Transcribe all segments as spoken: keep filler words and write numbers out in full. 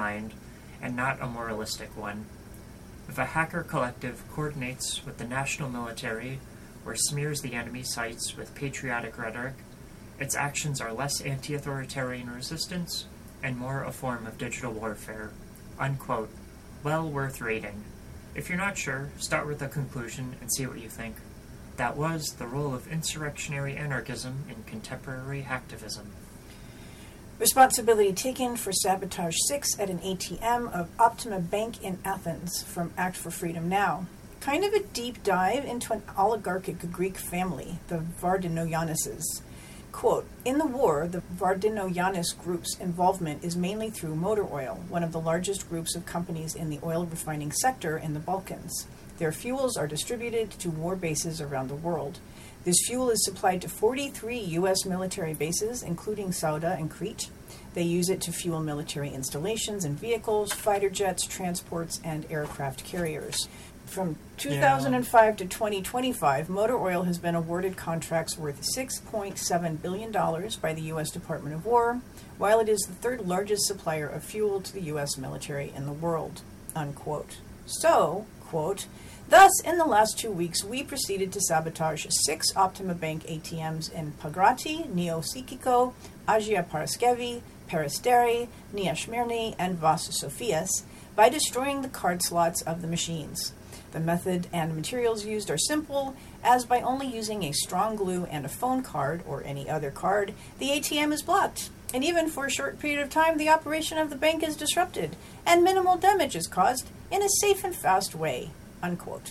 kind, and not a moralistic one. If a hacker collective coordinates with the national military or smears the enemy sites with patriotic rhetoric, its actions are less anti-authoritarian resistance and more a form of digital warfare. Unquote. Well worth reading. If you're not sure, start with the conclusion and see what you think. That was The Role of Insurrectionary Anarchism in Contemporary Hacktivism. Responsibility taken for sabotage six at an A T M of Optima Bank in Athens from Act for Freedom Now. Kind of a deep dive into an oligarchic Greek family, the Vardinogiannises. Quote, in the war, the Vardinogiannis group's involvement is mainly through Motor Oil, one of the largest groups of companies in the oil refining sector in the Balkans. Their fuels are distributed to war bases around the world. This fuel is supplied to forty-three U S military bases, including Sauda and Crete. They use it to fuel military installations and vehicles, fighter jets, transports, and aircraft carriers. From two thousand five yeah. to twenty twenty-five, Motor Oil has been awarded contracts worth six point seven billion dollars by the U S Department of War, while it is the third largest supplier of fuel to the U S military in the world. Unquote. So, quote, thus, in the last two weeks, we proceeded to sabotage six Optima Bank A T Ms in Pagrati, Neo-Sikiko, Agia Paraskevi, Peristeri, Nia Smyrni, and Vas Sofias by destroying the card slots of the machines. The method and materials used are simple, as by only using a strong glue and a phone card, or any other card, the A T M is blocked. And even for a short period of time, the operation of the bank is disrupted, and minimal damage is caused in a safe and fast way. Unquote.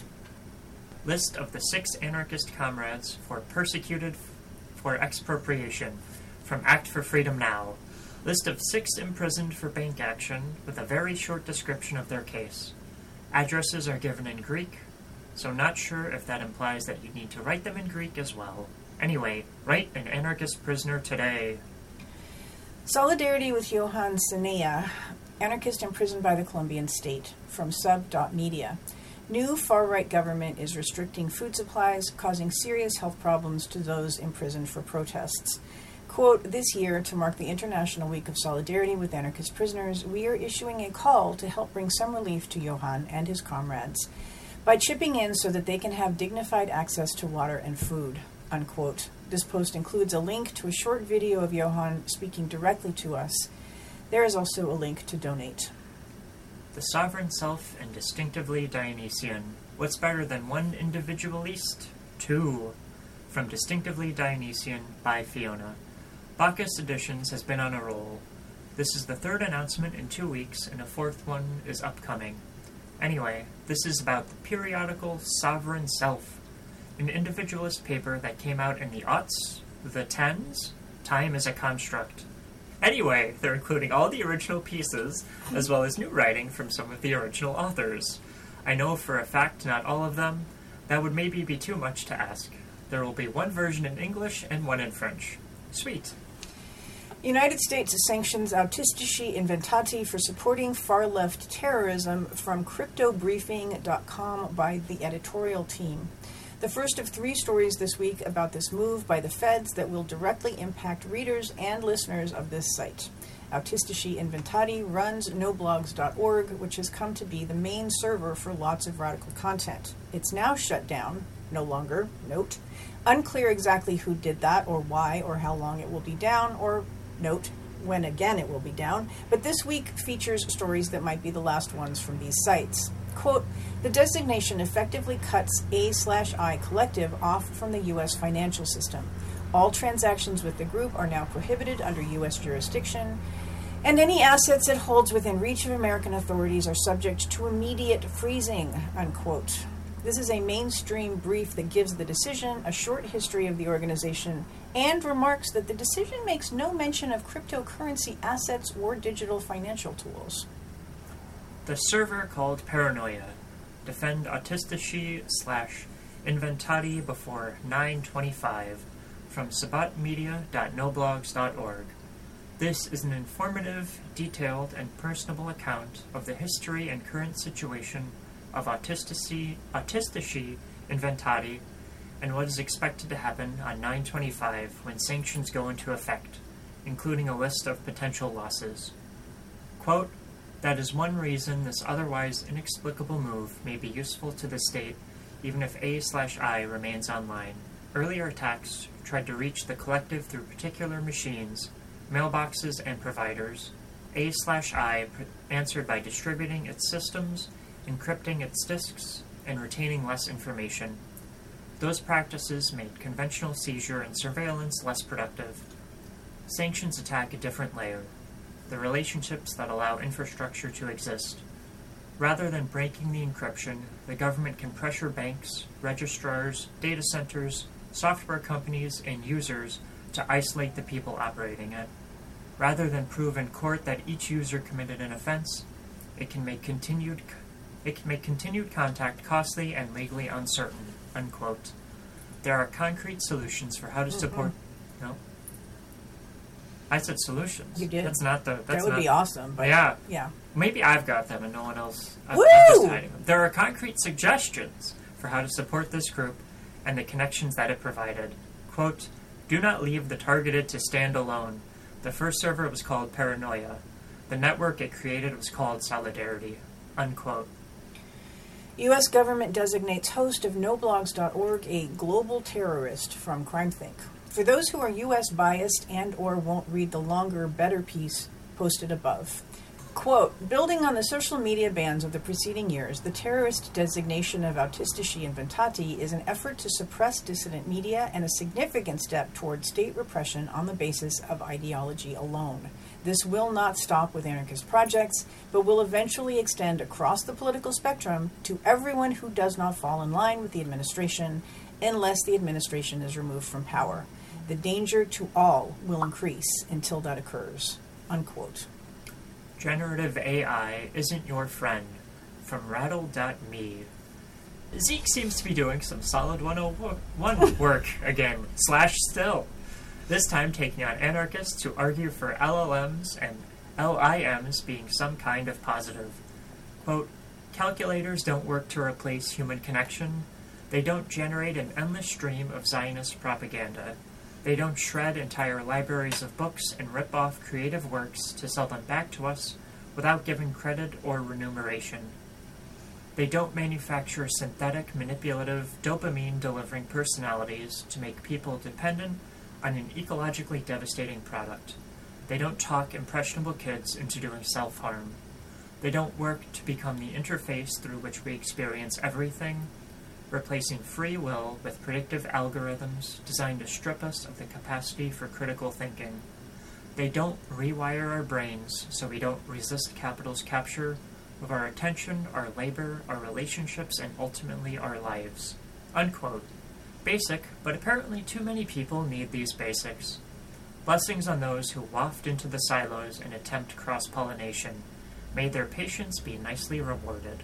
List of the six anarchist comrades for persecuted for expropriation from Act for Freedom Now. List of six imprisoned for bank action with a very short description of their case. Addresses are given in Greek, so not sure if that implies that you need to write them in Greek as well. Anyway, write an anarchist prisoner today. Solidarity with Johan Senea, anarchist imprisoned by the Colombian state, from sub.media. New far-right government is restricting food supplies, causing serious health problems to those imprisoned for protests. Quote, this year, to mark the International Week of Solidarity with Anarchist Prisoners, we are issuing a call to help bring some relief to Johan and his comrades by chipping in so that they can have dignified access to water and food. Unquote. This post includes a link to a short video of Johan speaking directly to us. There is also a link to donate. The sovereign self and distinctively Dionysian. What's better than one individualist? Two. From Distinctively Dionysian by Fiona. Bacchus Editions has been on a roll. This is the third announcement in two weeks, and a fourth one is upcoming. Anyway, this is about the periodical Sovereign Self, an individualist paper that came out in the aughts, the tens. Time is a construct. Anyway, they're including all the original pieces, as well as new writing from some of the original authors. I know for a fact not all of them. That would maybe be too much to ask. There will be one version in English and one in French. Sweet. United States sanctions Autistici Inventati for supporting far-left terrorism from crypto briefing dot com by the editorial team. The first of three stories this week about this move by the feds that will directly impact readers and listeners of this site. Autistici Inventati runs no blogs dot org, which has come to be the main server for lots of radical content. It's now shut down, no longer, note. Unclear exactly who did that or why or how long it will be down, or, note, when again it will be down, but this week features stories that might be the last ones from these sites. Quote, the designation effectively cuts A slash I Collective off from the U S financial system. All transactions with the group are now prohibited under U S jurisdiction, and any assets it holds within reach of American authorities are subject to immediate freezing, unquote. This is a mainstream brief that gives the decision a short history of the organization and remarks that the decision makes no mention of cryptocurrency assets or digital financial tools. The server called Paranoia. Defend Autistici slash Inventati before nine twenty-five from sabat media dot no blogs dot org. This is an informative, detailed, and personable account of the history and current situation of Autistici, Autistici Inventati and what is expected to happen on nine twenty-five when sanctions go into effect, including a list of potential losses. Quote, That is one reason this otherwise inexplicable move may be useful to the state, even if A slash I remains online. Earlier attacks tried to reach the collective through particular machines, mailboxes, and providers. A slash I pr- answered by distributing its systems, encrypting its disks, and retaining less information. Those practices made conventional seizure and surveillance less productive. Sanctions attack a different layer, the relationships that allow infrastructure to exist. Rather than breaking the encryption, the government can pressure banks, registrars, data centers, software companies, and users to isolate the people operating it. Rather than prove in court that each user committed an offense, it can make continued it can make continued contact costly and legally uncertain. Unquote. There are concrete solutions for how to support. Mm-hmm. No, I said solutions. You did. That's not the. That's that would not, be awesome. But yeah. Yeah. Maybe I've got them and no one else. I'm Woo! just hiding them. There are concrete suggestions for how to support this group and the connections that it provided. Quote, do not leave the targeted to stand alone. The first server was called Paranoia. The network it created was called Solidarity. Unquote. U S government designates host of no blogs dot org a global terrorist from CrimethInc. For those who are U S biased and or won't read the longer, better piece posted above. Quote, building on the social media bans of the preceding years, the terrorist designation of Autistici Inventati is an effort to suppress dissident media and a significant step toward state repression on the basis of ideology alone. This will not stop with anarchist projects, but will eventually extend across the political spectrum to everyone who does not fall in line with the administration, unless the administration is removed from power. The danger to all will increase until that occurs. Unquote. Generative A I isn't your friend. From rattle dot me. Zeke seems to be doing some solid one oh one work again, slash still. This time taking on anarchists who argue for L L Ms and L I Ms being some kind of positive. Quote, calculators don't work to replace human connection. They don't generate an endless stream of Zionist propaganda. They don't shred entire libraries of books and rip off creative works to sell them back to us without giving credit or remuneration. They don't manufacture synthetic, manipulative, dopamine-delivering personalities to make people dependent on an ecologically devastating product. They don't talk impressionable kids into doing self-harm. They don't work to become the interface through which we experience everything, replacing free will with predictive algorithms designed to strip us of the capacity for critical thinking. They don't rewire our brains so we don't resist capital's capture of our attention, our labor, our relationships, and ultimately our lives. Unquote. Basic, but apparently too many people need these basics. Blessings on those who waft into the silos and attempt cross-pollination. May their patience be nicely rewarded.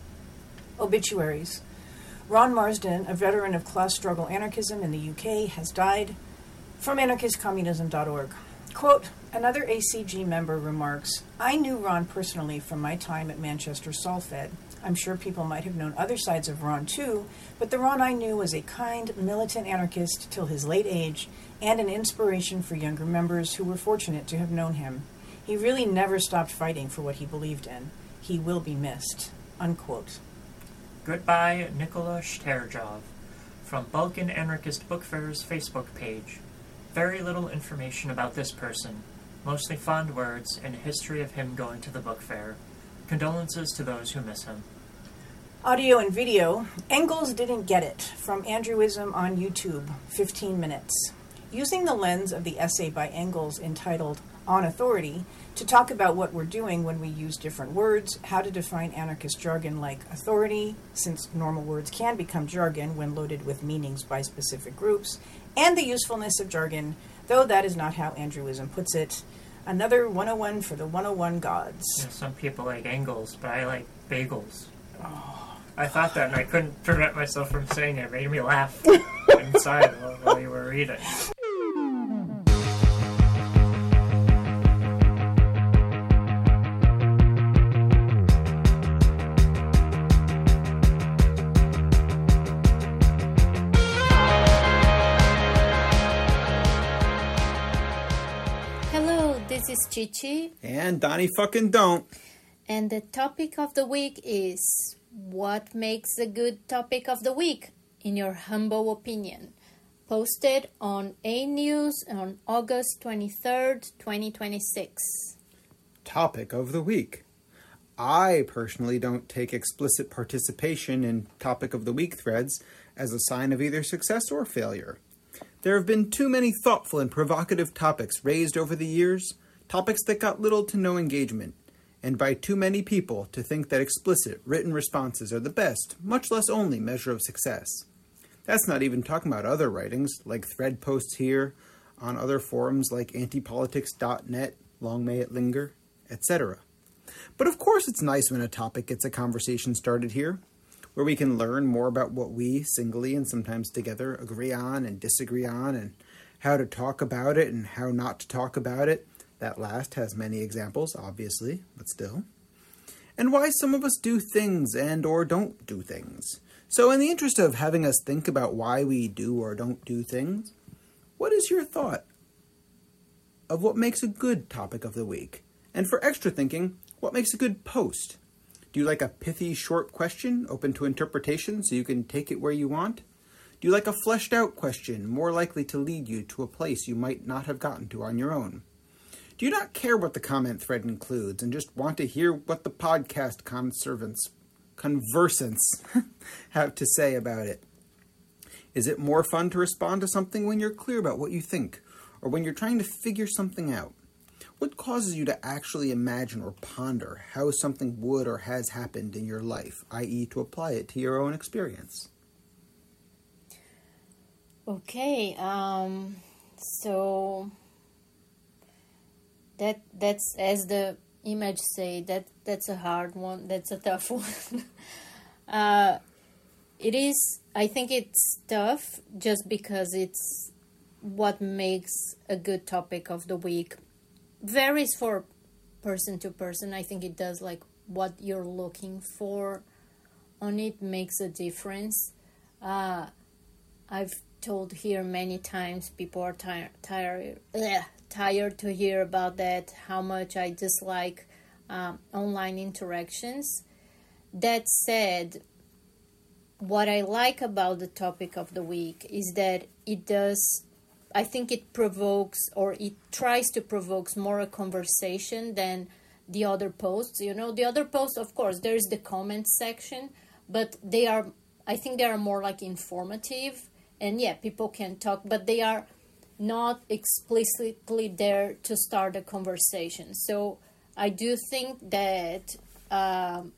Obituaries. Ron Marsden, a veteran of class struggle anarchism in the U K, has died. From anarchist communism dot org. Quote, another A C G member remarks, I knew Ron personally from my time at Manchester Solfed. I'm sure people might have known other sides of Ron too, but the Ron I knew was a kind, militant anarchist till his late age, and an inspiration for younger members who were fortunate to have known him. He really never stopped fighting for what he believed in. He will be missed. Unquote. Goodbye, Nikola Shterjov. From Balkan Anarchist Book Fair's Facebook page. Very little information about this person, mostly fond words and a history of him going to the book fair. Condolences to those who miss him. Audio and video. Engels Didn't Get It, from Andrewism on YouTube, fifteen minutes. Using the lens of the essay by Engels entitled On Authority, to talk about what we're doing when we use different words, how to define anarchist jargon like authority, since normal words can become jargon when loaded with meanings by specific groups, and the usefulness of jargon, though that is not how Andrewism puts it. Another one oh one for the one oh one gods. You know, some people like Engels, but I like bagels. Oh, I thought that and I couldn't prevent myself from saying it. It made me laugh inside while, while you were reading. This is Chichi. And Donnie fucking don't. And the topic of the week is, what makes a good topic of the week, in your humble opinion? Posted on A News on August twenty-third, twenty twenty-six. Topic of the week. I personally don't take explicit participation in Topic of the Week threads as a sign of either success or failure. There have been too many thoughtful and provocative topics raised over the years, topics that got little to no engagement, and by too many people to think that explicit, written responses are the best, much less only, measure of success. That's not even talking about other writings, like thread posts here, on other forums like antipolitics dot net, long may it linger, et cetera. But of course it's nice when a topic gets a conversation started here, where we can learn more about what we, singly and sometimes together, agree on and disagree on, and how to talk about it and how not to talk about it. That last has many examples, obviously, but still. And why some of us do things and or don't do things. So in the interest of having us think about why we do or don't do things, what is your thought of what makes a good topic of the week? And for extra thinking, what makes a good post? Do you like a pithy, short question, open to interpretation, so you can take it where you want? Do you like a fleshed out question, more likely to lead you to a place you might not have gotten to on your own? Do you not care what the comment thread includes and just want to hear what the podcast conservants, conversants have to say about it? Is it more fun to respond to something when you're clear about what you think, or when you're trying to figure something out? What causes you to actually imagine or ponder how something would or has happened in your life, that is to apply it to your own experience? Okay, um, so that that's, as the image say, that that's a hard one, that's a tough one. uh, it is, I think it's tough just because it's what makes a good topic of the week. Varies for person to person. I think it does, like what you're looking for on it makes a difference. Uh, I've told here many times, people are tired, tired, ugh, tired to hear about that, how much I dislike um, online interactions. That said, what I like about the topic of the week is that it does, I think it provokes, or it tries to provoke more a conversation than the other posts. You know, the other posts, of course, there's the comment section, but they are, I think they are more like informative. And yeah, people can talk, but they are not explicitly there to start a conversation. So I do think that um,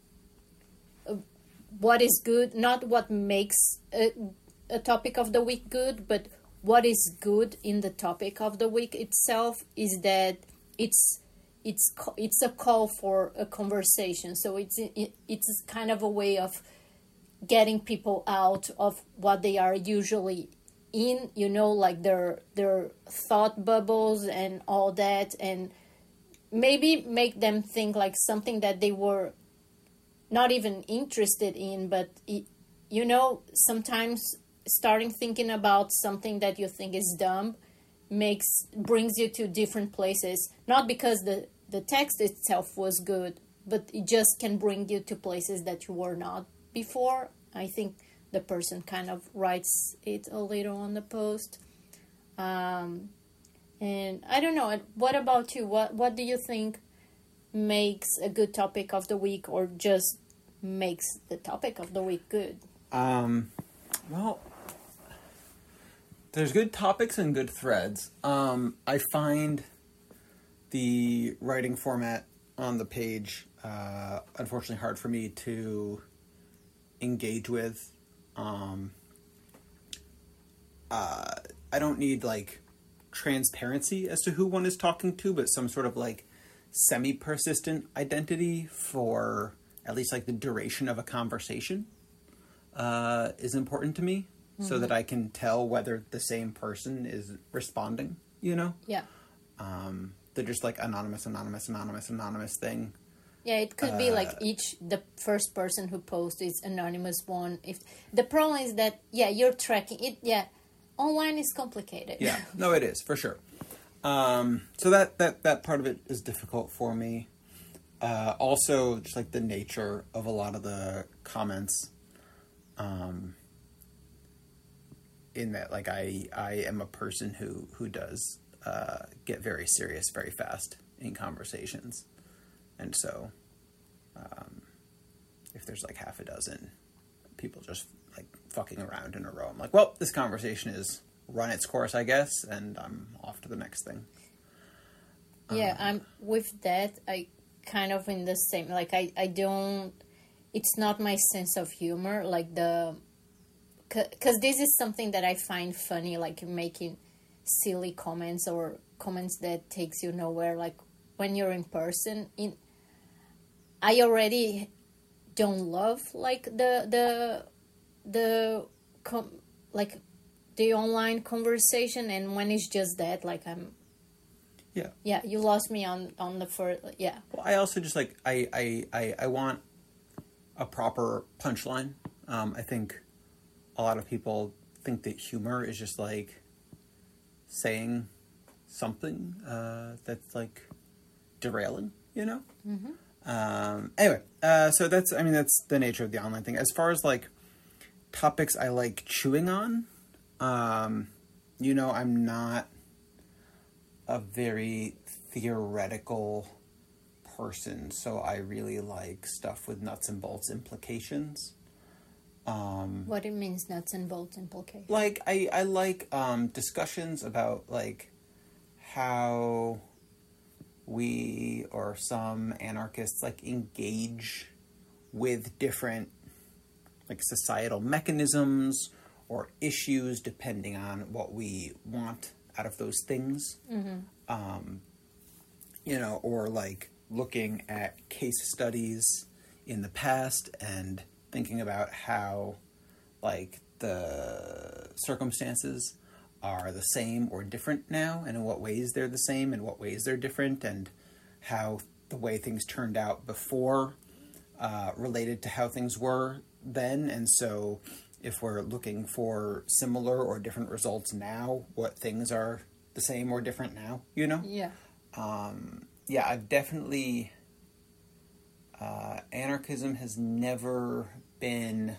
what is good, not what makes a, a topic of the week good, but what is good in the topic of the week itself is that it's it's it's a call for a conversation. So it's it, it's kind of a way of getting people out of what they are usually in, you know, like their their thought bubbles and all that, and maybe make them think like something that they were not even interested in. But it, you know, sometimes starting thinking about something that you think is dumb makes brings you to different places, not because the the text itself was good, but it just can bring you to places that you were not before. I think the person kind of writes it a little on the post. Um, and I don't know, what about you? What what do you think makes a good topic of the week, or just makes the topic of the week good? Um, well, there's good topics and good threads. Um, I find the writing format on the page, uh, unfortunately hard for me to engage with. Um, uh, I don't need, like, transparency as to who one is talking to, but some sort of, like, semi-persistent identity for at least, like, the duration of a conversation uh, is important to me, mm-hmm. so that I can tell whether the same person is responding, you know? Yeah. Um, they're just, like, anonymous, anonymous, anonymous, anonymous thing. Yeah, it could uh, be like each, the first person who posts is anonymous one. If the problem is that, yeah, you're tracking it. Yeah, online is complicated. Yeah, no, it is, for sure. Um, so that, that, that part of it is difficult for me. Uh, also, just like the nature of a lot of the comments, um, in that, like, I, I am a person who, who does uh, get very serious very fast in conversations. And so, um, if there's like half a dozen people just like fucking around in a row, I'm like, well, this conversation is run its course, I guess, and I'm off to the next thing. Yeah, Um, I'm with that. I kind of in the same, like, I, I don't, it's not my sense of humor, like the, because this is something that I find funny, like making silly comments or comments that takes you nowhere, like when you're in person. In I already don't love like the the the com- like the online conversation, and when it's just that, like I'm Yeah. yeah, you lost me on on the first. Yeah. Well, I also just like I I, I, I want a proper punchline. Um, I think a lot of people think that humor is just like saying something uh, that's like derailing, you know. Mm-hmm. Um, anyway, uh, so that's I mean that's the nature of the online thing. As far as like topics I like chewing on, um, you know, I'm not a very theoretical person, so I really like stuff with nuts and bolts implications. Um, What it means, nuts and bolts implication. like I, I like um, discussions about like how we or some anarchists like engage with different like societal mechanisms or issues depending on what we want out of those things. Mm-hmm. Um, you know, or like looking at case studies in the past and thinking about how like the circumstances are the same or different now, and in what ways they're the same and what ways they're different, and how the way things turned out before uh, related to how things were then. And so if we're looking for similar or different results now, what things are the same or different now, you know? Yeah. Um, yeah, I've definitely... Uh, anarchism has never been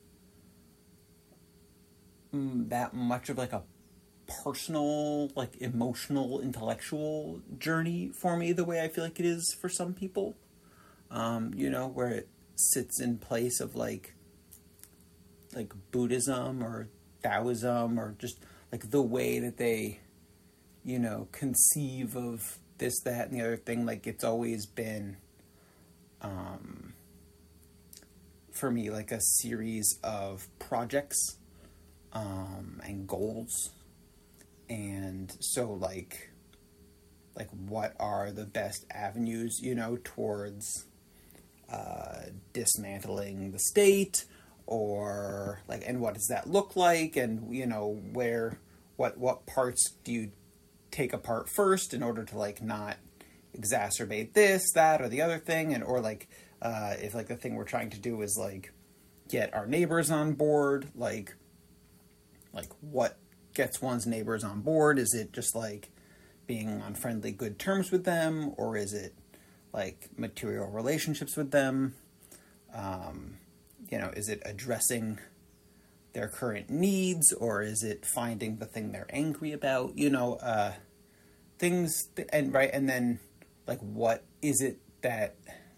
mm, that much of like a personal, like emotional, intellectual journey for me the way I feel like it is for some people. Um, you know, where it sits in place of like like Buddhism or Taoism, or just like the way that they, you know, conceive of this, that, and the other thing. Like it's always been Um, for me, like a series of projects um, and goals. And so, like, like what are the best avenues, you know, towards uh, dismantling the state, or like, and what does that look like, and you know, where, what, what parts do you take apart first in order to like not exacerbate this, that, or the other thing, and or like uh, if like the thing we're trying to do is like get our neighbors on board, like like what gets one's neighbors on board? Is it just like being on friendly, good terms with them, or is it like material relationships with them? Um, you know, is it addressing their current needs, or is it finding the thing they're angry about? You know, uh, things, th- and right, and then like what is it that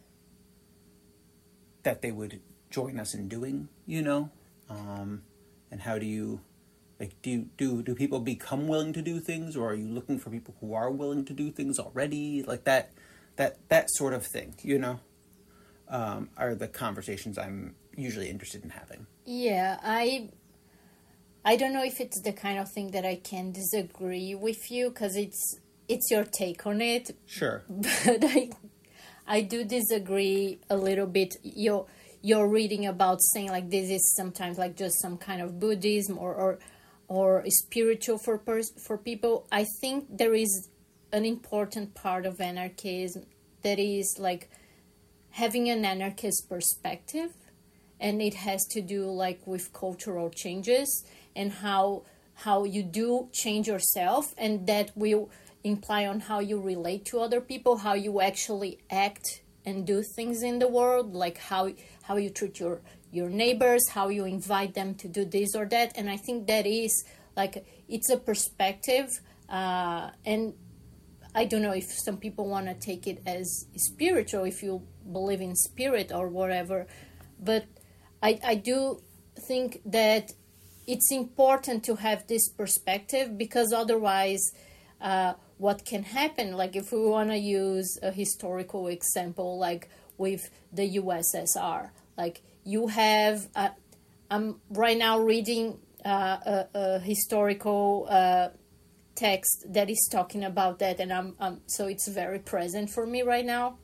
that they would join us in doing? You know, um, and how do you like do do do people become willing to do things, or are you looking for people who are willing to do things already? Like that that that sort of thing, you know, um, are the conversations I'm usually interested in having. Yeah, I I don't know if it's the kind of thing that I can disagree with you, because it's it's your take on it. Sure. But I I do disagree a little bit. You're you're reading about saying like this is sometimes like just some kind of Buddhism or or, or spiritual for pers- for people. I think there is an important part of anarchism that is like having an anarchist perspective, and it has to do like with cultural changes and how how you do change yourself, and that will imply on how you relate to other people, how you actually act and do things in the world, like how how you treat your your neighbors, how you invite them to do this or that. And I think that is like, it's a perspective, uh, and I don't know if some people want to take it as spiritual, if you believe in spirit or whatever, but I, I do think that it's important to have this perspective, because otherwise uh, what can happen, like if we want to use a historical example, like with the U S S R, like you have, uh, I'm right now reading uh, a, a historical uh text that is talking about that, and I'm um, so it's very present for me right now.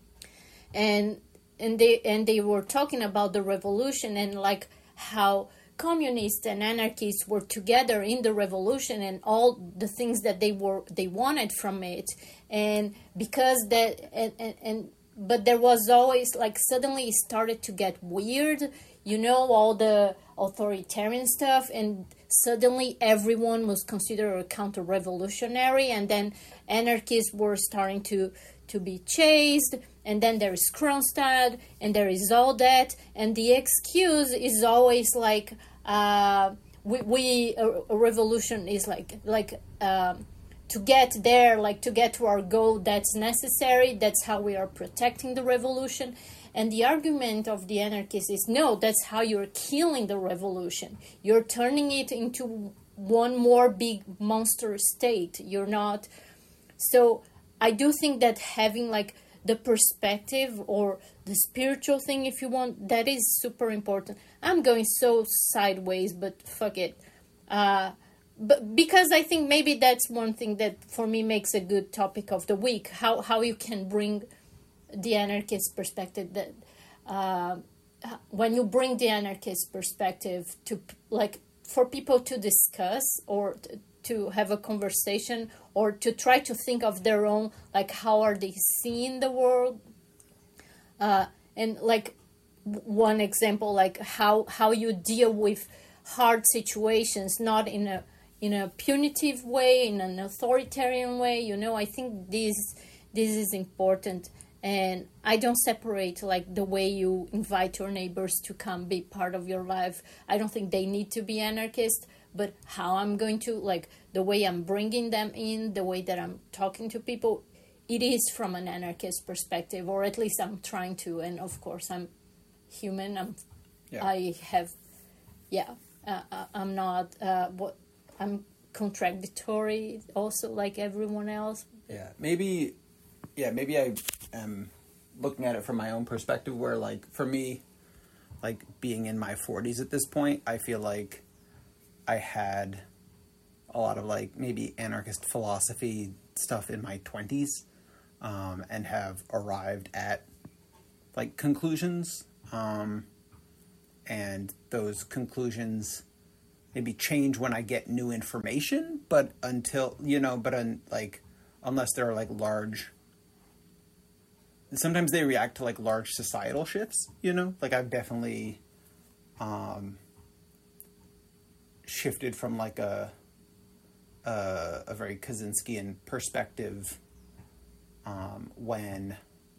And and they and they were talking about the revolution, and like how communists and anarchists were together in the revolution, and all the things that they were they wanted from it. And because that and and, and but there was always like, suddenly it started to get weird, you know, all the authoritarian stuff, and suddenly everyone was considered a counter-revolutionary, and then anarchists were starting to, to be chased, and then there is Kronstadt, and there is all that, and the excuse is always like, uh, we, we a, a revolution is like, like um, to get there, like to get to our goal, that's necessary, that's how we are protecting the revolution. And the argument of the anarchists is, no, that's how you're killing the revolution. You're turning it into one more big monster state. You're not. So I do think that having like the perspective or the spiritual thing, if you want, that is super important. I'm going so sideways, but fuck it. Uh, but because I think maybe that's one thing that for me makes a good topic of the week, how, how you can bring the anarchist perspective, that uh, when you bring the anarchist perspective to, like, for people to discuss or to, to have a conversation, or to try to think of their own, like, how are they seeing the world, uh, and like one example, like how how you deal with hard situations, not in a in a punitive way, in an authoritarian way, you know. I think this this is important. And I don't separate like the way you invite your neighbors to come be part of your life. I don't think they need to be anarchist, but how I'm going to, like, the way I'm bringing them in, the way that I'm talking to people, it is from an anarchist perspective, or at least I'm trying to. And of course, I'm human. I'm, yeah. I have, yeah, uh, I'm not, uh, what, I'm contradictory also, like everyone else. Yeah, maybe... Yeah, maybe I am looking at it from my own perspective, where, like, for me, like, being in my forties at this point, I feel like I had a lot of, like, maybe anarchist philosophy stuff in my twenties, um, and have arrived at, like, conclusions, um, and those conclusions maybe change when I get new information, but until, you know, but, un, like, unless there are, like, large... Sometimes they react to, like, large societal shifts, you know? Like, I've definitely um, shifted from, like, a, a, a very Kaczynskian perspective um, when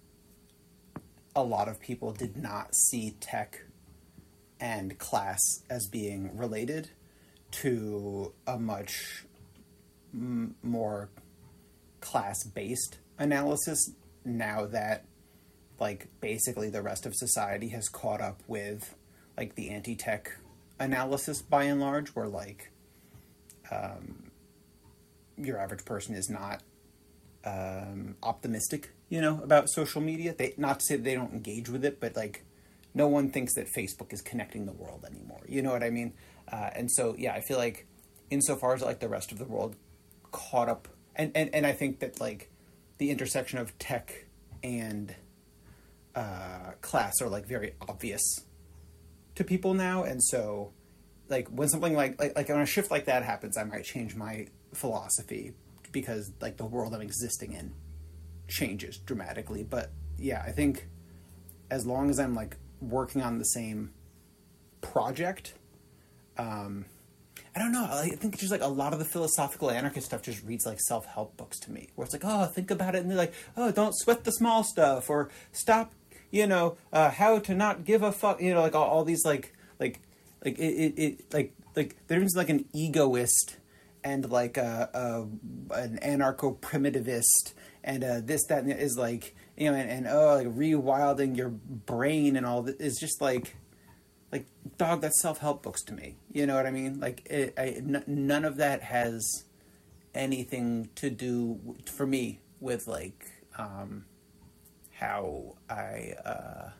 a lot of people did not see tech and class as being related, to a much m- more class-based analysis, now that, like, basically the rest of society has caught up with, like, the anti-tech analysis by and large, where, like, um, your average person is not um, optimistic, you know, about social media. They, not to say that they don't engage with it, but, like, no one thinks that Facebook is connecting the world anymore. You know what I mean? Uh, and so, yeah, I feel like insofar as, like, the rest of the world caught up, and, and, and I think that, like, the intersection of tech and uh, class are, like, very obvious to people now. And so, like, when something like, like, like when a shift like that happens, I might change my philosophy, because, like, the world I'm existing in changes dramatically. But, yeah, I think as long as I'm, like, working on the same project, um, I don't know. I think just like a lot of the philosophical anarchist stuff just reads like self-help books to me, where it's like, oh, think about it, and they're like, oh, don't sweat the small stuff, or stop, you know, uh, how to not give a fuck, you know, like all, all these like like like it, it, it like like there's like an egoist and like a, a an anarcho-primitivist and uh, this that and is like, you know, and, and oh, like rewilding your brain and all that is just like. Like, dog, that's self-help books to me. You know what I mean? Like, it, I, n- none of that has anything to do, w- for me, with, like, um, how I, uh,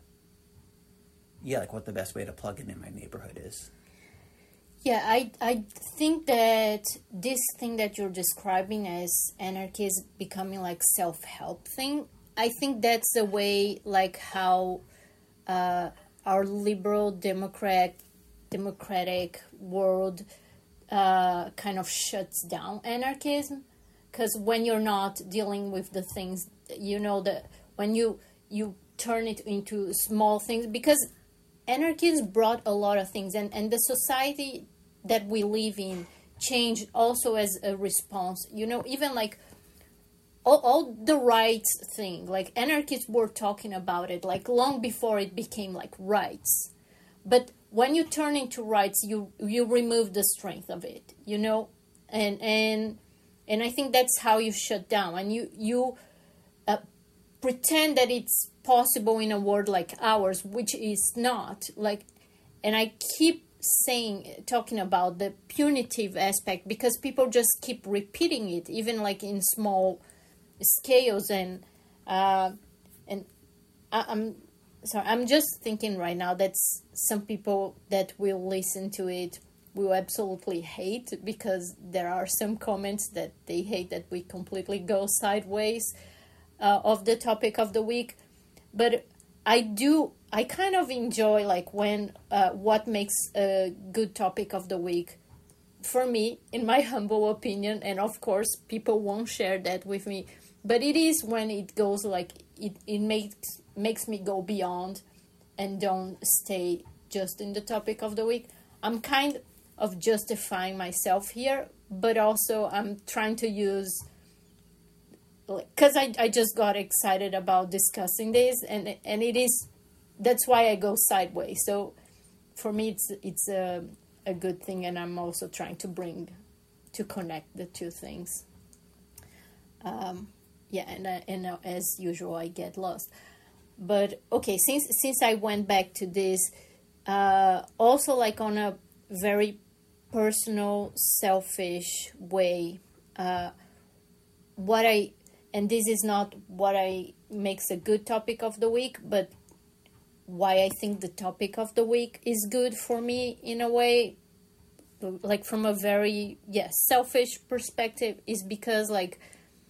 yeah, like, what the best way to plug in in my neighborhood is. Yeah, I, I think that this thing that you're describing as anarchy is becoming, like, self-help thing. I think that's the way, like, how... Uh, our liberal democrat democratic world uh, kind of shuts down anarchism, because when you're not dealing with the things, you know, that when you you turn it into small things, because anarchism brought a lot of things, and, and the society that we live in changed also as a response, you know, even like All, all the rights thing, like anarchists were talking about it like long before it became like rights. But when you turn into rights, you you remove the strength of it, you know, and and and I think that's how you shut down, and you you uh, pretend that it's possible in a world like ours, which is not. Like, and I keep saying talking about the punitive aspect because people just keep repeating it, even like in small scales, and uh, and I, I'm sorry, I'm just thinking right now that some people that will listen to it will absolutely hate, because there are some comments that they hate that we completely go sideways uh, of the topic of the week. But I do, I kind of enjoy like when uh, what makes a good topic of the week for me, in my humble opinion, and of course people won't share that with me. But it is when it goes like, it, it makes makes me go beyond and don't stay just in the topic of the week. I'm kind of justifying myself here, but also I'm trying to use, because I, I just got excited about discussing this, and and it is, that's why I go sideways. So for me it's it's a, a good thing, and I'm also trying to bring, to connect the two things. Um. Yeah, and uh, and uh, as usual, I get lost. But okay, since since I went back to this, uh, also like on a very personal, selfish way, uh, what I, and this is not what I makes a good topic of the week, but why I think the topic of the week is good for me in a way, like from a very yes selfish perspective, is because like.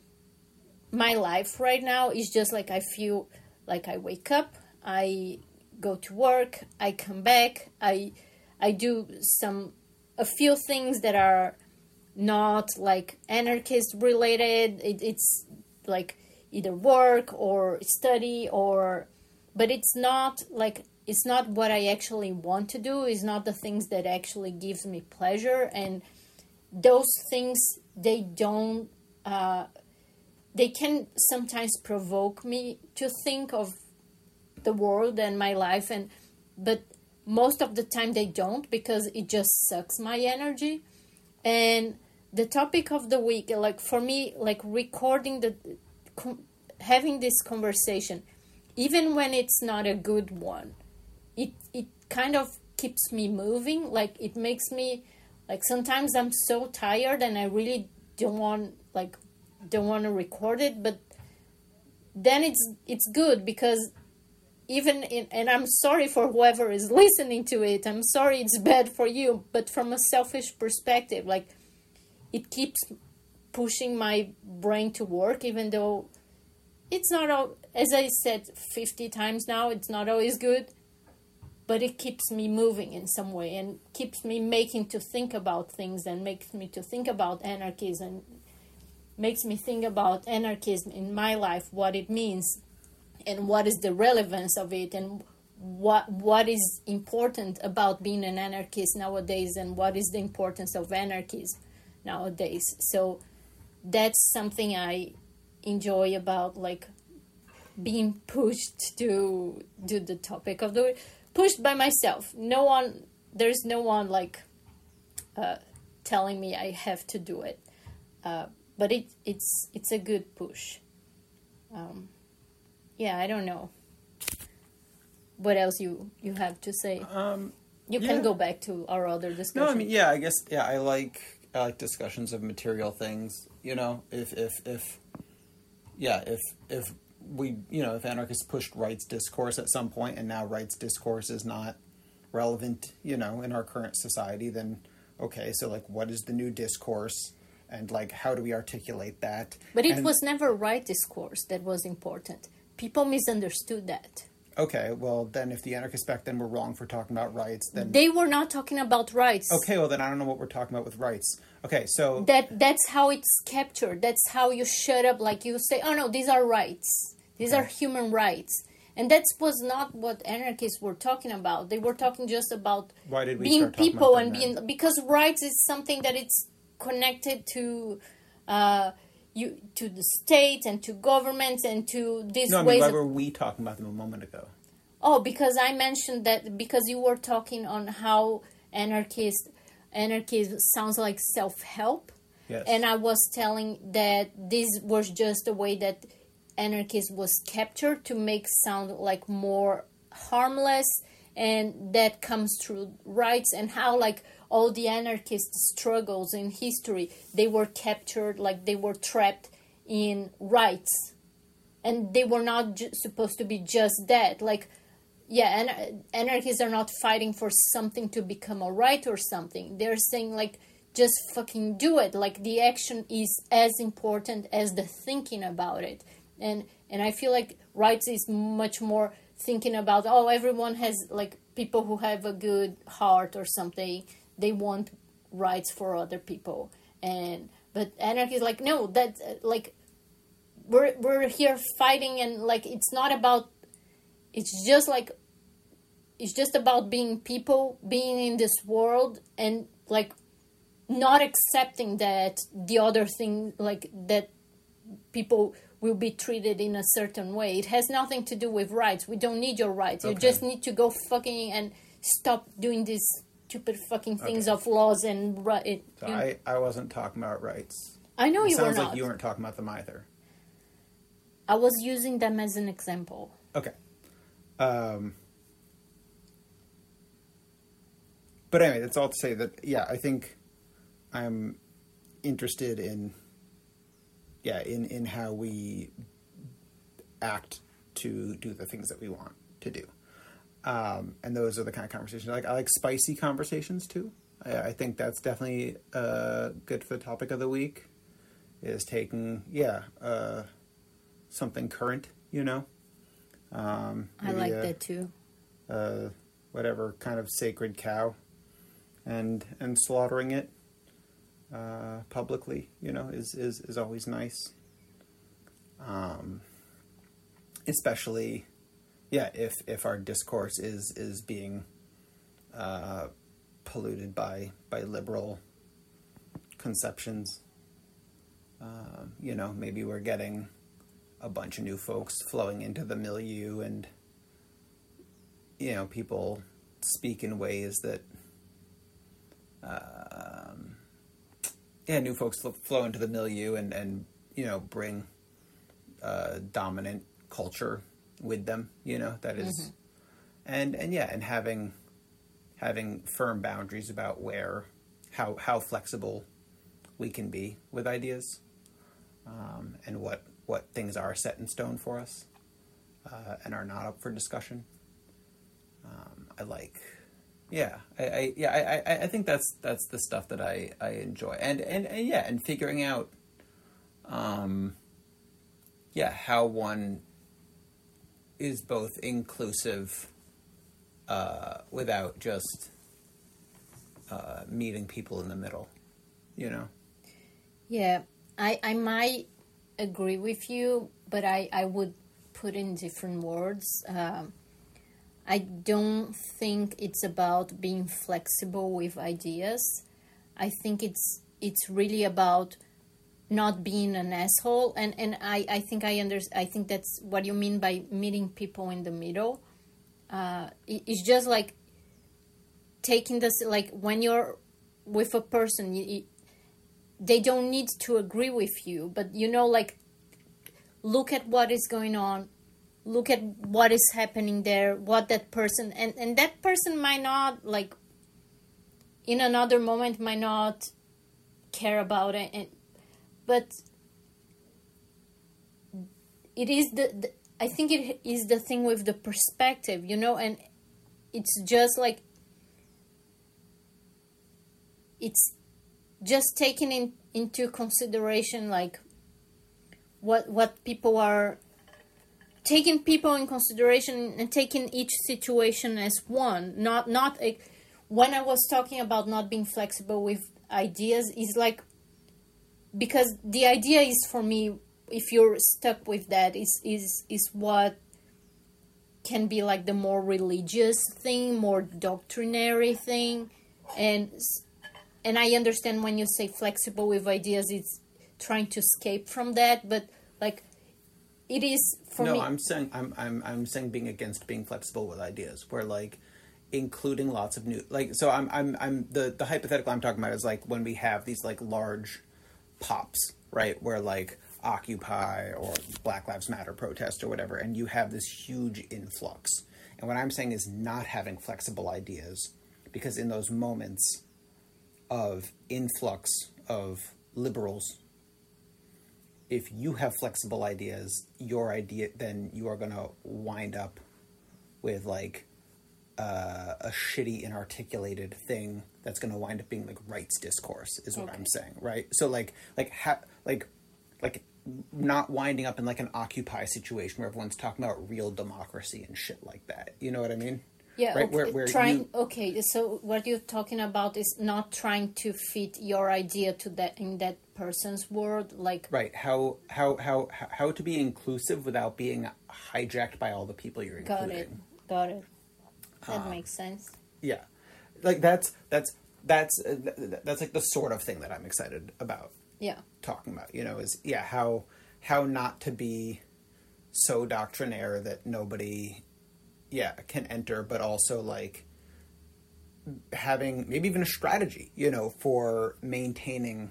My life right now is just like, I feel like I wake up, I go to work, I come back, I I do some, a few things that are not like anarchist related. It, it's like either work or study, or, but it's not like, it's not what I actually want to do. It's not the things that actually gives me pleasure. And those things, they don't, uh, they can sometimes provoke me to think of the world and my life, and but most of the time they don't, because it just sucks my energy. And the topic of the week, like for me, like recording the, having this conversation, even when it's not a good one, it it kind of keeps me moving. Like it makes me, like sometimes I'm so tired and I really don't want, like, don't want to record it, but then it's it's good, because even in, and I'm sorry for whoever is listening to it, I'm sorry it's bad for you, but from a selfish perspective, like it keeps pushing my brain to work, even though it's not all, as I said fifty times now, it's not always good, but it keeps me moving in some way, and keeps me making to think about things, and makes me to think about anarchism, makes me think about anarchism in my life, what it means, and what is the relevance of it, and what what is important about being an anarchist nowadays, and what is the importance of anarchism nowadays. So that's something I enjoy about, like, being pushed to do the topic of the pushed by myself. No one, there's no one like uh, telling me I have to do it. Uh, but it it's it's a good push. Um, yeah, I don't know. What else you, you have to say? Um, you yeah. can go back to our other discussion. No, I mean, yeah, I guess, yeah, I like I like discussions of material things. You know, if if if yeah, if if we you know if anarchists pushed rights discourse at some point, and now rights discourse is not relevant, you know, in our current society, then okay, so like, what is the new discourse, and like, how do we articulate that? But it and, was never right discourse that was important. People misunderstood that. Okay, well, then if the anarchists back then were wrong for talking about rights, then... They were not talking about rights. Okay, well, then I don't know what we're talking about with rights. Okay, so... That That's how it's captured. That's how you shut up, like you say, oh no, these are rights. These okay. are human rights. And that was not what anarchists were talking about. They were talking just about Why did we being people and being... Then? Because rights is something that it's connected to... Uh, You, to the state and to governments and to these no, I mean, ways why of... were we talking about them a moment ago? Oh, because I mentioned that because you were talking on how anarchist anarchism sounds like self-help. Yes. And I was telling that this was just a way that anarchism was captured to make sound like more harmless, and that comes through rights, and how like all the anarchist struggles in history, they were captured, like they were trapped in rights. And they were not ju- supposed to be just that. Like, yeah, an- anarchists are not fighting for something to become a right or something. They're saying, like, just fucking do it. Like, the action is as important as the thinking about it. And and I feel like rights is much more thinking about, oh, everyone has, like, people who have a good heart or something, they want rights for other people. And but anarchy is like, no, that uh, like we're we're here fighting, and like it's not about, it's just like it's just about being people, being in this world, and like not accepting that the other thing, like that people will be treated in a certain way. It has nothing to do with rights. We don't need your rights. Okay. You just need to go fucking and stop doing this stupid fucking things okay. of laws and it. So I, I wasn't talking about rights. I know it you were not. Sounds like you weren't talking about them either. I was using them as an example. Okay. Um, but anyway, that's all to say that, yeah, I think I'm interested in, yeah, in, in how we act to do the things that we want to do. Um, and those are the kind of conversations. Like I like spicy conversations too. I, I think that's definitely uh, good for the topic of the week. Is taking yeah uh, something current, you know. Um, I like a, that too. Uh, whatever kind of sacred cow, and and slaughtering it uh, publicly, you know, is is is always nice. Um, especially. Yeah, if, if our discourse is is being uh, polluted by by liberal conceptions, uh, you know, maybe we're getting a bunch of new folks flowing into the milieu, and you know, people speak in ways that, um, yeah, new folks flow into the milieu and and you know bring uh, dominant culture with them, you know, that is, mm-hmm. and, and yeah, and having, having firm boundaries about where, how, how flexible we can be with ideas, um, and what, what things are set in stone for us, uh, and are not up for discussion. Um, I like, yeah, I, I yeah, I, I, I think that's, that's the stuff that I, I enjoy. And, and, and yeah, and figuring out, um, yeah, how one is both inclusive uh, without just uh, meeting people in the middle, you know? Yeah, I, I might agree with you, but I, I would put in different words. Um, I don't think it's about being flexible with ideas. I think it's it's really about not being an asshole, and and I, I think I under I think that's what you mean by meeting people in the middle. Uh, it, it's just like taking this, like when you're with a person, you, you, they don't need to agree with you, but you know, like look at what is going on, look at what is happening there, what that person and and that person might not, like in another moment might not care about it, and but it is the, the I think it is the thing with the perspective, you know, and it's just like it's just taking in, into consideration like what what people are taking people in consideration and taking each situation as one, not not a, when I was talking about not being flexible with ideas is like, because the idea is, for me, if you're stuck with that, is is is what can be like the more religious thing, more doctrinary thing, and and I understand when you say flexible with ideas, it's trying to escape from that, but like it is for no, me. No, I'm saying I'm I'm I'm saying being against being flexible with ideas, where like including lots of new, like, so I'm I'm I'm the the hypothetical I'm talking about is like when we have these like large pops, right, where like Occupy or Black Lives Matter protest or whatever, and you have this huge influx. And what I'm saying is not having flexible ideas, because in those moments of influx of liberals, if you have flexible ideas, your idea, then you are going to wind up with like uh, a shitty, inarticulated thing that's going to wind up being like rights discourse, is what okay. I'm saying, right? So like, like, ha- like, like, not winding up in like an Occupy situation where everyone's talking about real democracy and shit like that. You know what I mean? Yeah. Right? Okay. Where, where trying. you... Okay. So what you're talking about is not trying to fit your idea to that in that person's world, like right. How how how how to be inclusive without being hijacked by all the people you're including. Got it. Got it. That um, makes sense. Yeah, like that's that's that's uh, that's like the sort of thing that I'm excited about. Yeah. Talking about, you know, is yeah how how not to be so doctrinaire that nobody yeah can enter, but also like having maybe even a strategy, you know, for maintaining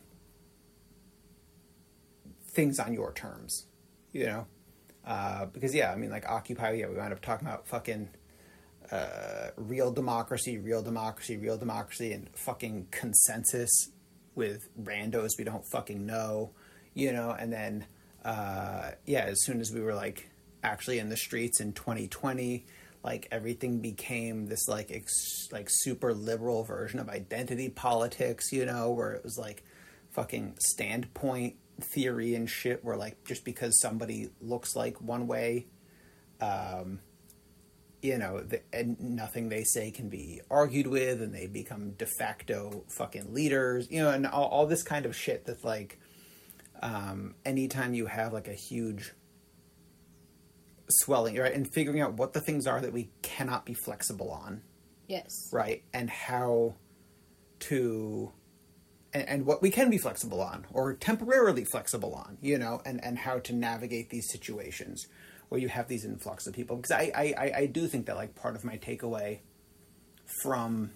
things on your terms, you know, uh, because yeah, I mean, like Occupy, yeah, we wound up talking about fucking uh, real democracy, real democracy, real democracy, and fucking consensus with randos we don't fucking know, you know, and then uh, yeah, as soon as we were like actually in the streets in twenty twenty, like everything became this like ex- like super liberal version of identity politics, you know, where it was like fucking standpoint theory and shit, where like just because somebody looks like one way, um, you know, the, and nothing they say can be argued with, and they become de facto fucking leaders, you know, and all, all this kind of shit that's like, um, anytime you have like a huge swelling, right, and figuring out what the things are that we cannot be flexible on. Yes. Right, and how to... And, and what we can be flexible on, or temporarily flexible on, you know, and, and how to navigate these situations where you have these influx of people. Because I, I, I do think that, like, part of my takeaway from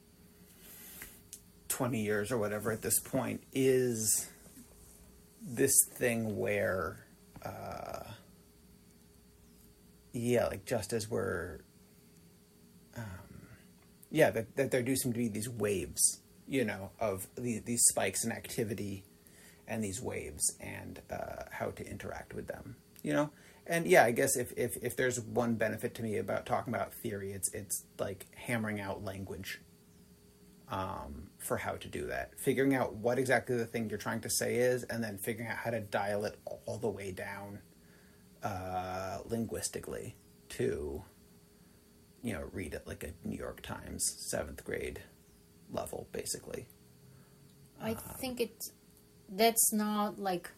twenty years or whatever at this point is this thing where, uh, yeah, like, just as we're, um, yeah, that, that there do seem to be these waves, you know, of the, these spikes in activity and these waves, and uh, how to interact with them, you know? And yeah, I guess if, if, if there's one benefit to me about talking about theory, it's it's like hammering out language um, for how to do that. Figuring out what exactly the thing you're trying to say is, and then figuring out how to dial it all the way down uh, linguistically to, you know, read it like a New York Times seventh grade level, basically. I um, think it that's not like,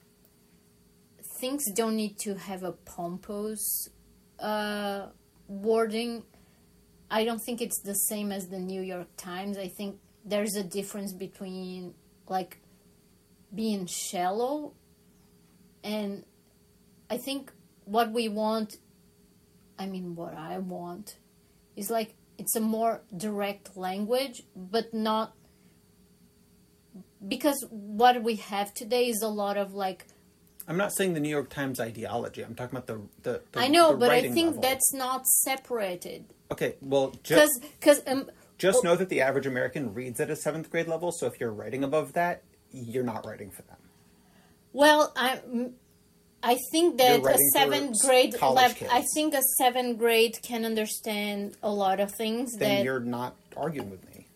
things don't need to have a pompous uh, wording. I don't think it's the same as the New York Times. I think there's a difference between like being shallow, and I think what we want, I mean what I want, is like it's a more direct language, but not, because what we have today is a lot of like, I'm not saying the New York Times ideology. I'm talking about the the. the I know, the but I writing think level. that's not separated. Okay, well, Because just because um, just know that the average American reads at a seventh grade level. So if you're writing above that, you're not writing for them. well, I I think that You're a writing for seventh grade college level, kids. I think a seventh grade can understand a lot of things Then that. you're not arguing with me.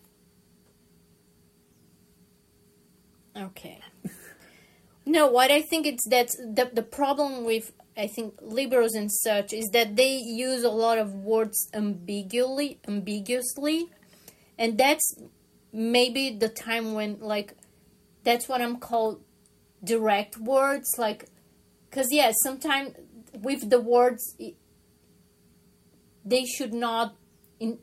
Okay. No, what I think it's that the the problem with, I think, liberals and such is that they use a lot of words ambiguously, ambiguously, and that's maybe the time when like that's what I'm called direct words, like, because yeah, sometimes with the words it, they should not in.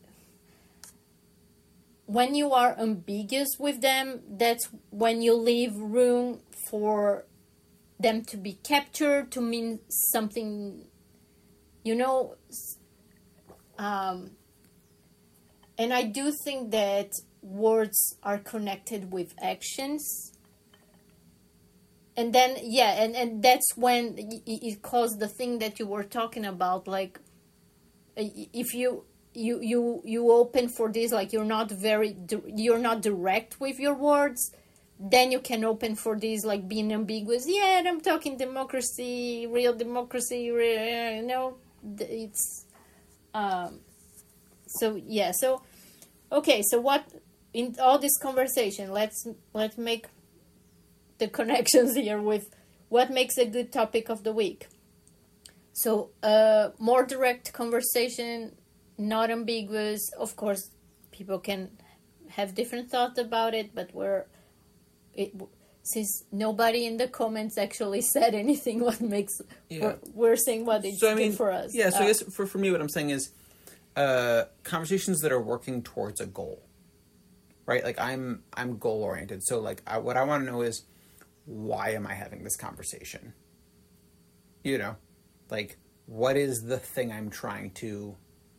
When you are ambiguous with them, that's when you leave room for them to be captured, to mean something, you know. Um, and I do think that words are connected with actions. And then, yeah, and, and that's when it, it caused the thing that you were talking about, like, if you... You, you you open for this, like you're not very you're not direct with your words, then you can open for this, like being ambiguous. Yeah, I'm talking democracy, real democracy. Real, you know, it's um. So yeah, so okay, so what in all this conversation? Let's let's make the connections here with what makes a good topic of the week. So, uh, more direct conversation. Not ambiguous. Of course, people can have different thoughts about it, but we're it, since nobody in the comments actually said anything, what makes Yeah. we're, we're saying what it's So I mean, good for us. yeah. So Uh, I guess for for me, what I'm saying is, uh, conversations that are working towards a goal, right? Like I'm I'm goal oriented. So like I, what I want to know is, why am I having this conversation? You know, like what is the thing I'm trying to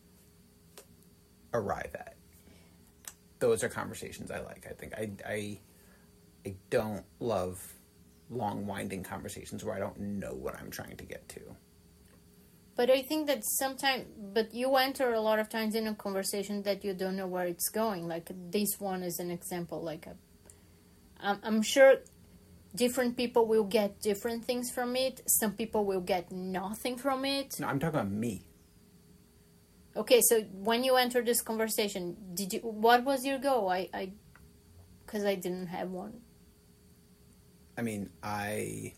arrive at? Those are conversations I like. I think I, I, I don't love long, winding conversations where I don't know what I'm trying to get to. But I think that sometimes, but you enter a lot of times in a conversation that you don't know where it's going. Like this one is an example. Like a, I'm, I'm sure different people will get different things from it. Some people will get nothing from it. No, I'm talking about me. Okay, so when you entered this conversation, did you? What was your goal? I, I, because I didn't have one. I mean, I.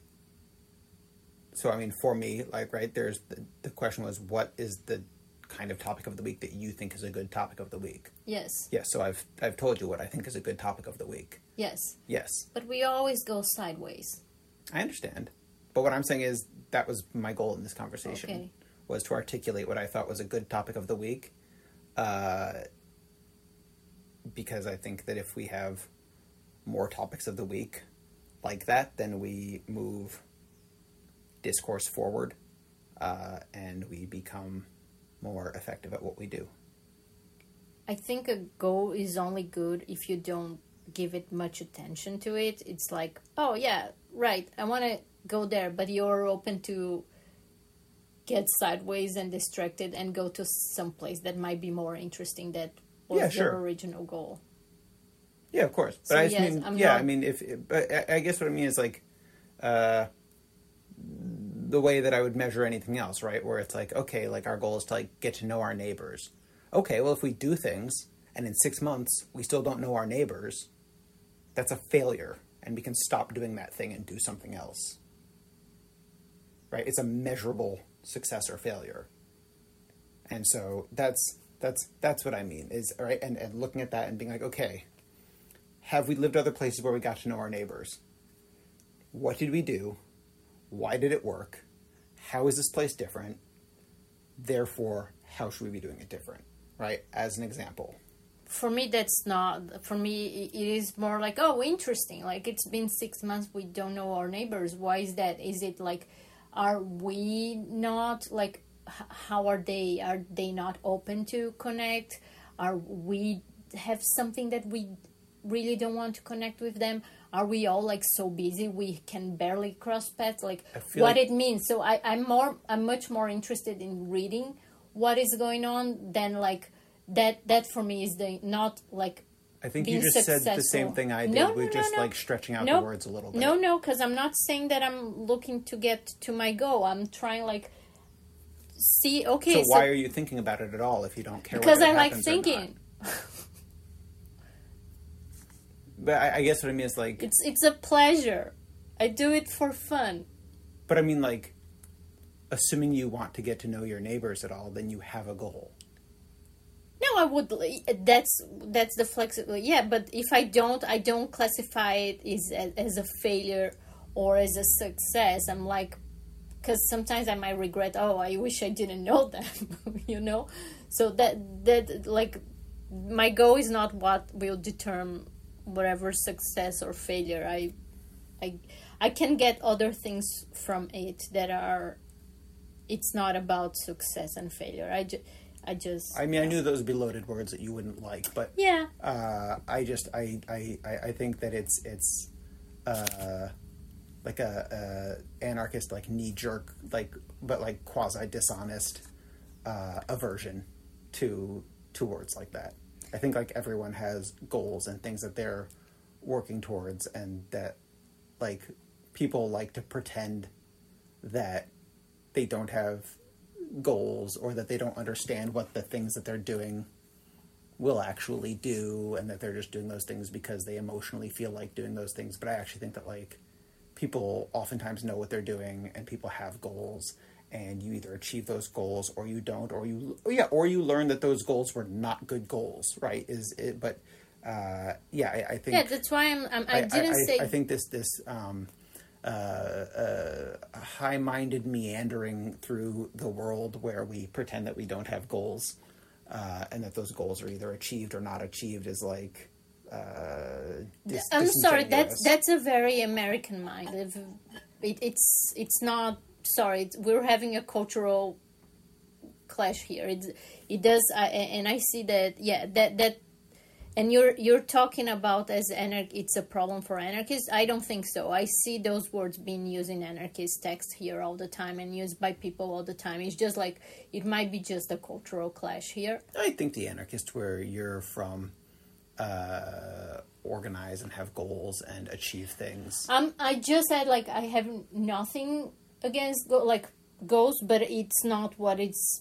So I mean, for me, like, right, there's the, the question was, what is the kind of topic of the week that you think is a good topic of the week? Yes. Yes. So I've I've told you what I think is a good topic of the week. Yes. Yes. But we always go sideways. I understand, but what I'm saying is that was my goal in this conversation. Okay. Was to articulate what I thought was a good topic of the week, uh, because I think that if we have more topics of the week like that, then we move discourse forward, uh, and we become more effective at what we do. I think a goal is only good if you don't give it much attention to it. It's like, oh yeah, right, I want to go there, but you're open to get sideways and distracted and go to some place that might be more interesting that was Yeah, sure. your original goal. Yeah, of course. But So, I just yes, mean, I'm yeah, not- I mean, if, but I I guess what I mean is like, uh, the way that I would measure anything else, right? Where it's like, okay, like our goal is to like get to know our neighbors. Okay, well, if we do things and in six months we still don't know our neighbors, that's a failure, and we can stop doing that thing and do something else. Right? It's a measurable success or failure. And so that's that's that's what I mean is all right, and, and looking at that and being like, okay, have we lived other places where we got to know our neighbors? What did we do? Why did it work? How is this place different? Therefore, how should we be doing it different? right? As an example. For me, that's not. For me, it is more like, oh, interesting. Like, it's been six months, we don't know our neighbors. Why is that? Is it like, are we not, like, h- how are they? Are they not open to connect? Are we have something that we really don't want to connect with them? Are we all, like, so busy we can barely cross paths? Like, what like- it means. So I, I'm more, I'm much more interested in reading what is going on than, like, that that for me is the not like I think being you just said the successful. same thing I did No, no, with no, just no. like stretching out No. the words a little bit. No, no, because I'm not saying that I'm looking to get to my goal. I'm trying, like, see, okay, So so, why are you thinking about it at all if you don't care? because whether I it like happens or not? thinking. But I, I guess what I mean is like, It's it's a pleasure. I do it for fun. but I mean like, assuming you want to get to know your neighbors at all, then you have a goal. No, I would. That's that's the flexible. Yeah, but if I don't, I don't classify it as as a failure or as a success. I'm like, because sometimes I might regret. Oh, I wish I didn't know them. You know, so that that like my goal is not what will determine whatever success or failure. I I I can get other things from it that are. It's not about success and failure. I just. I just. I mean, I knew those would be loaded words that you wouldn't like, but Yeah. uh, I just I, I, I I think that it's it's uh, like a, a anarchist like knee jerk like but like quasi dishonest uh, aversion to to words like that. I think like everyone has goals and things that they're working towards, and that like people like to pretend that they don't have goals or that they don't understand what the things that they're doing will actually do, and that they're just doing those things because they emotionally feel like doing those things. But I actually think that like people oftentimes know what they're doing, and people have goals, and you either achieve those goals or you don't, or you oh yeah or you learn that those goals were not good goals, right? Is it? But uh yeah I, I think Yeah, that's why I'm. I'm I, didn't I, say. I think this this um Uh, uh, high-minded meandering through the world where we pretend that we don't have goals, uh, and that those goals are either achieved or not achieved is like. Uh, dis- I'm sorry. That's disingenuous. that's a very American mind. If It, it's it's not. Sorry, it's, we're having a cultural clash here. It it does, I, and I see that. Yeah, that that. And you're you're talking about as anar- it's a problem for anarchists. I don't think so. I see those words being used in anarchist texts here all the time and used by people all the time. It's just like it might be just a cultural clash here. I think the anarchist where you're from uh, organize and have goals and achieve things. Um, I just said like I have nothing against go- like goals, but it's not what it's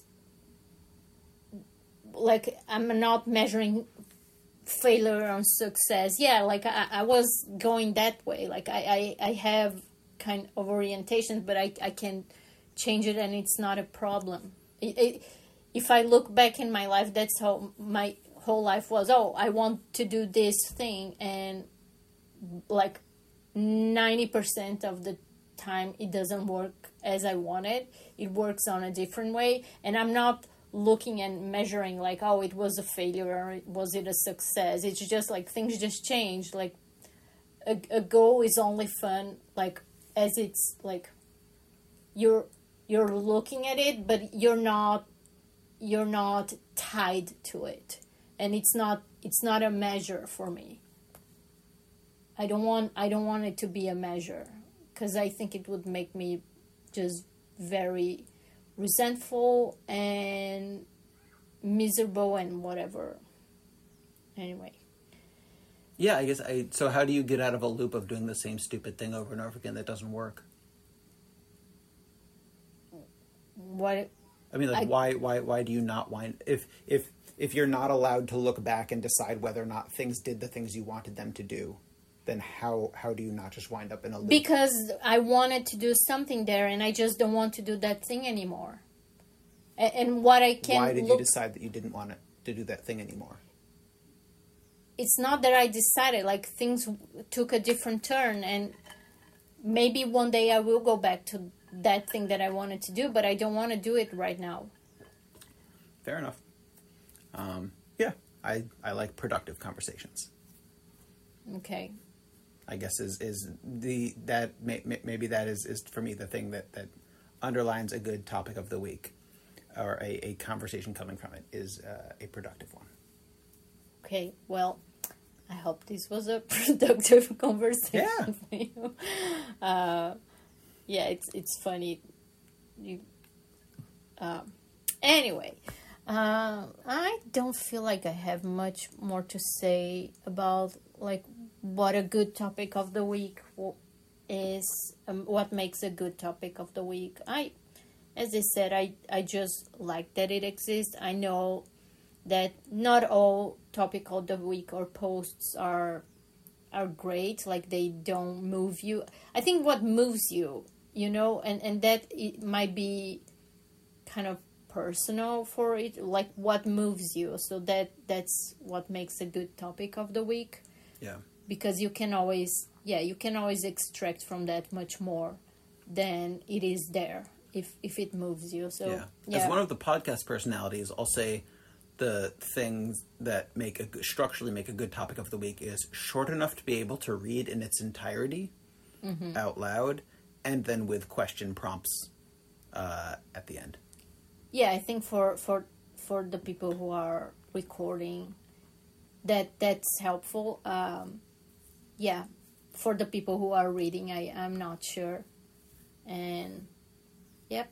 like. I'm not measuring failure on success. Yeah, like I, I was going that way. Like I, I, I have kind of orientations, but I, I can change it, and it's not a problem. It, it, if I look back in my life, that's how my whole life was. Oh, I want to do this thing, and like ninety percent of the time it doesn't work as I wanted. It works on a different way, and I'm not looking and measuring like, oh, it was a failure or was it a success. It's just like things just change. Like a, a goal is only fun like as it's like you're you're looking at it, but you're not you're not tied to it, and it's not it's not a measure for me. I don't want I don't want it to be a measure, because I think it would make me just very resentful and miserable and whatever. Anyway. Yeah, I guess I. So, how do you get out of a loop of doing the same stupid thing over and over again that doesn't work? What? I mean, like, I- why, why, why do you not wind if if if you're not allowed to look back and decide whether or not things did the things you wanted them to do? Then how how do you not just wind up in a loop? Because I wanted to do something there, and I just don't want to do that thing anymore. And, and what I can Why did look, you decide that you didn't want to do that thing anymore? it's not that I decided. Like things took a different turn, and maybe one day I will go back to that thing that I wanted to do, but I don't want to do it right now. Fair enough. Um, yeah, I, I like productive conversations. Okay. I guess is is the that may, may, maybe that is, is for me the thing that, that underlines a good topic of the week, or a, a conversation coming from it is uh, a productive one. Okay, well, I hope this was a productive conversation Yeah. for you. Uh, yeah, it's it's funny. You. Um, anyway, uh, I don't feel like I have much more to say about like what a good topic of the week is. Um, what makes a good topic of the week? I, as I said, I I just like that it exists. I know that not all topic of the week or posts are are great. Like they don't move you. I think what moves you, you know, and and that it might be kind of personal for it, like what moves you. So that that's what makes a good topic of the week. Yeah. Because you can always, yeah, you can always extract from that much more than it is there if if it moves you. So Yeah. yeah. As one of the podcast personalities, I'll say the things that make a good, structurally make a good topic of the week is short enough to be able to read in its entirety Mm-hmm. out loud, and then with question prompts uh, at the end. Yeah, I think for for for the people who are recording, that that's helpful. Um, yeah, for the people who are reading, I I'm not sure, and yep.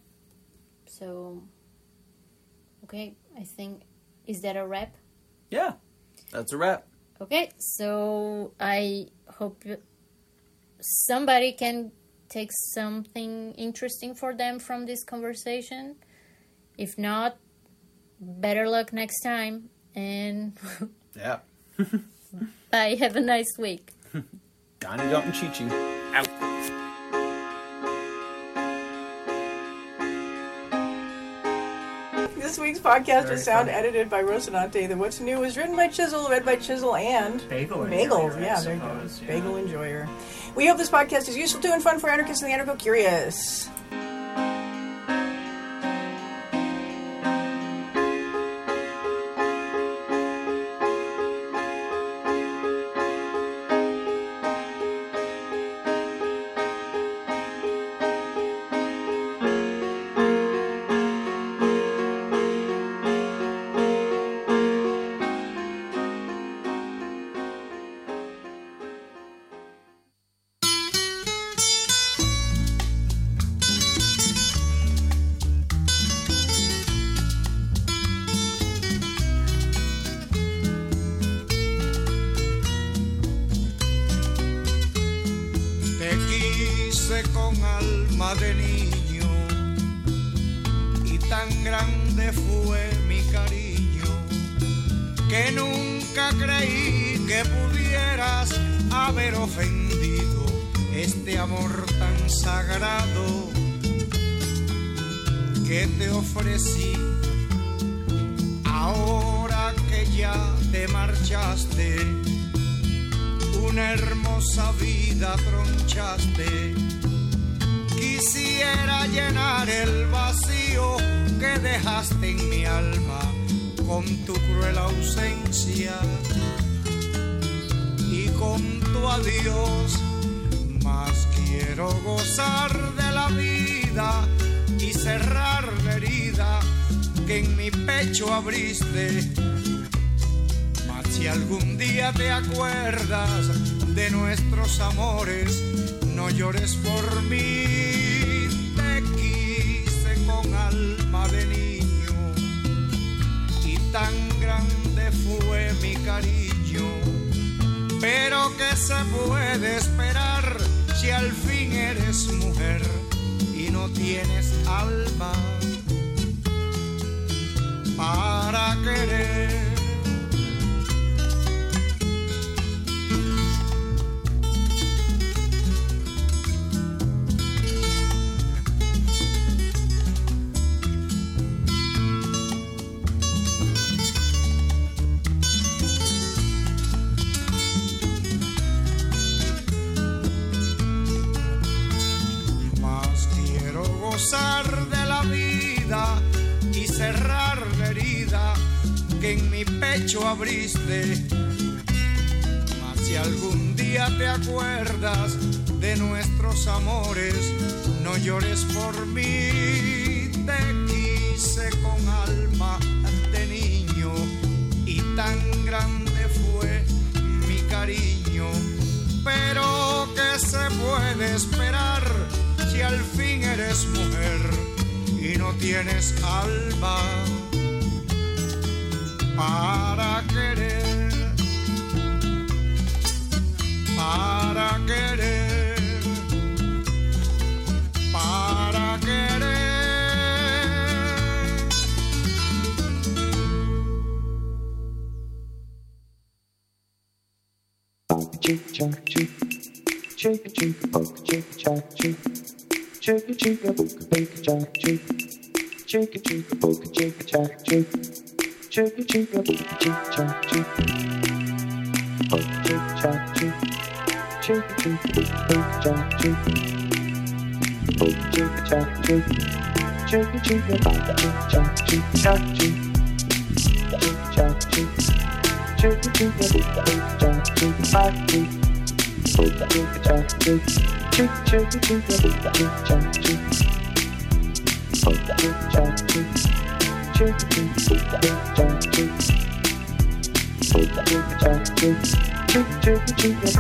So okay, I think is that a wrap? Yeah, that's a wrap. Okay, so I hope somebody can take something interesting for them from this conversation. If not, better luck next time. And Yeah. bye. Have a nice week. Donnie Dalton Chi-Chi. Out. This week's podcast Very was sound funny. edited by Rosinante. The What's New was written by Chisel, read by Chisel, and Bagel Bagel. enjoyer, I Yeah, there you go. suppose, yeah. Bagel enjoyer. We hope this podcast is useful to and fun for anarchists and the anarcho-curious. Te quise con alma de niño y tan grande fue mi cariño que nunca creí que pudieras haber ofendido este amor tan sagrado que te ofrecí. Ahora que ya te marchaste, una hermosa vida tronchaste. Quisiera llenar el vacío que dejaste en mi alma con tu cruel ausencia y con tu adiós. Mas quiero gozar de la vida y cerrar la herida que en mi pecho abriste. Mas si algún día te acuerdas de nuestros amores, no llores por mí. Te quise con alma de niño y tan grande fue mi cariño. Pero ¿qué se puede esperar si al fin eres mujer y no tienes alma para querer? Mas quiero gozar de la vida y cerrar la herida que en mi pecho abriste. Mas si algún día te acuerdas de nuestros amores, no llores por mí. Te quise con alma de niño y tan grande fue mi cariño. Pero ¿qué se puede esperar si al fin eres mujer y no tienes alma para querer? Para querer, para querer. Chicka chicka chicka book chicka chak chick chicka chicka book chicka chak chick chicka chicka book chicka chak chick chicka chicka book chicka chak chick book chicka chak chick chicka chicka book chicka chak chick book chicka chak chick chicka chicka book chicka chak chick chak chick chicka chak chick chicka chicka book chicka chak chick chak chick chicka chak chick, chick chicka chicka book chick chak chick, book chick chak chick, chicka chicka book chak chick, book chick chak chick, chick chicka chicka.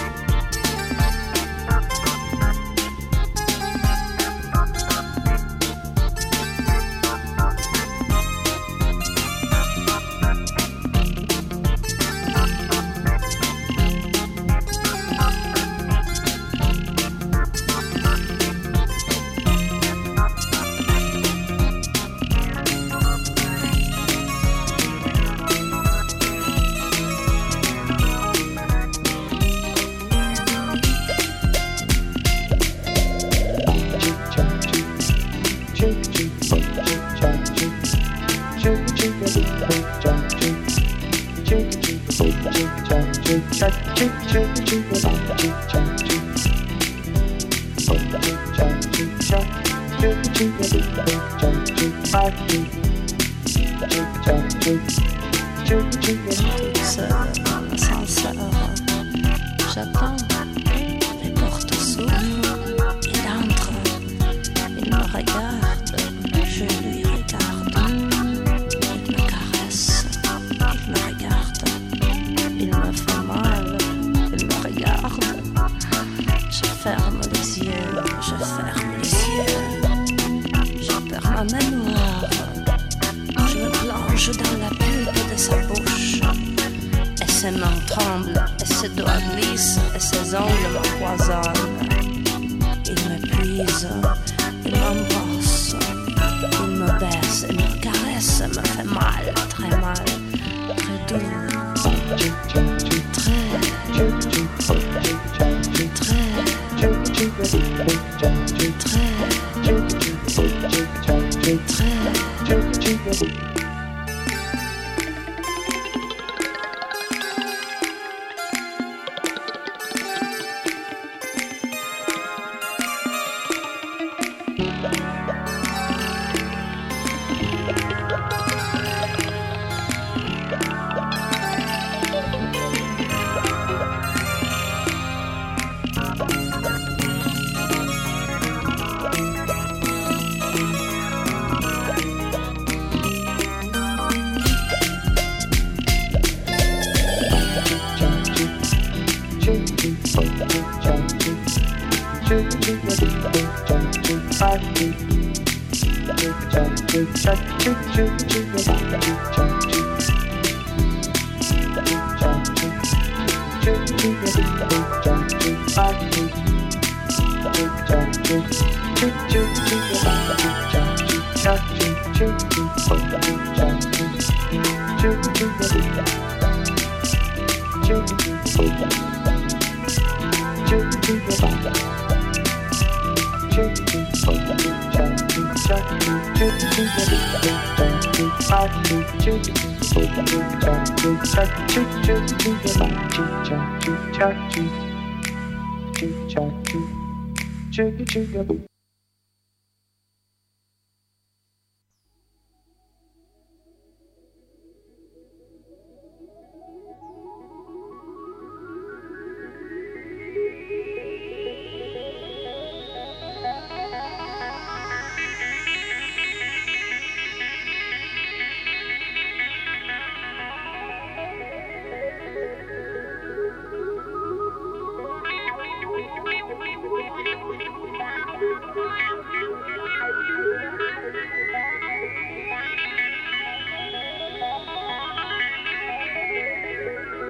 J'attends, les portes s'ouvrent, il entre, il me regarde, je lui regarde, il me caresse, il me regarde, il me fait mal, il me regarde, je ferme les yeux, je ferme les yeux, je perds ma mémoire, je me plonge dans la pulpe de sa bouche. Et ses mains tremblent, et ses doigts glissent, et ses ongles m'empoisonnent. Il m'épuise, il m'embrasse, il me baisse, il me caresse, me fait mal, très mal, très doux, très, très, très, très, très. Chicka chicka